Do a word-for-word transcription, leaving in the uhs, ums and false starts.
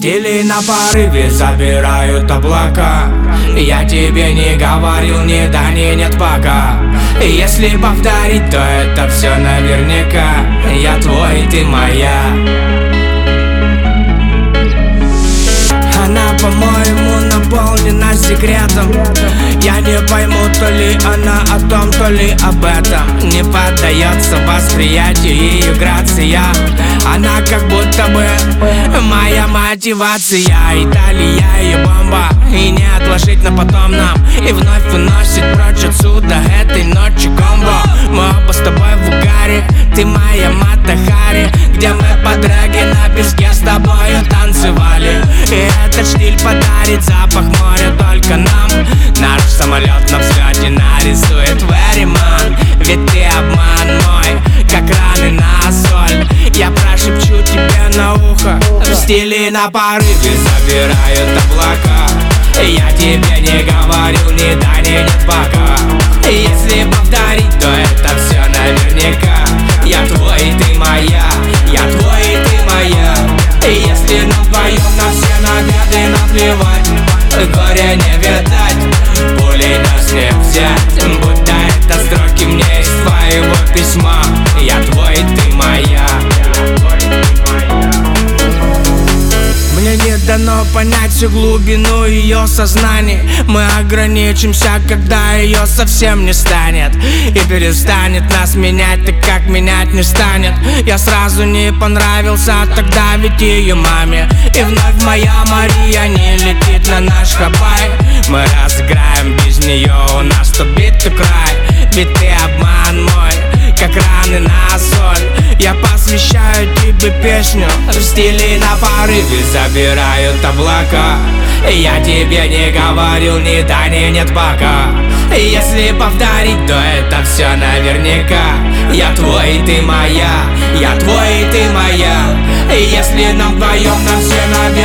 стиле на порыве забирают облака. Я тебе не говорил ни да, ни нет пока. Если повторить, то это все наверняка. Я твой, ты моя. Она, по-моему, наполнена секретом. Я не пойму, то ли она о том, то ли об этом. Не поддается восприятию ее грация. Она как будто бы моя мотивация. Италия и бомба, и не отложить на потом нам. И вновь выносит прочь отсюда этой ночи комбо. Мы оба с тобой в угаре, ты моя Мата Хари, где мы под регги на песке с тобою танцевали. И этот штиль подарит запах моря только нам. Наш самолет на взлете нарисует Вериман. Ведь ты обман мой, как раны на соль. Я прошепчу тебе на ухо, в стиле на порыве забирают облака. Я тебе не говорил ни да, ни нет пока. Если повторить, то это все наверняка. Я твой, ты моя, я твой, ты моя. Если нам вдвоем на все награды наплевать, горе не видать, пулей нас не взять. Будто это строки мне из твоего письма. Я твой, ты моя. Мне не дано понять всю глубину ее сознания. Мы ограничимся, когда ее совсем не станет. И перестанет нас менять, так как менять не станет. Я сразу не понравился тогда ведь ее маме. И вновь моя Мария не летит на наш Хабай. Мы разыграем без нее, у нас тут битый край. Ведь ты обман мой, как раны на соль. Я посвящаю тебе песню, в стиле на порыве забирают облака. Я тебе не говорил ни да, ни нет пока. Если повторить, то это все наверняка. Я твой, ты моя, я твой, ты моя. Если нам вдвоем на все наверняка.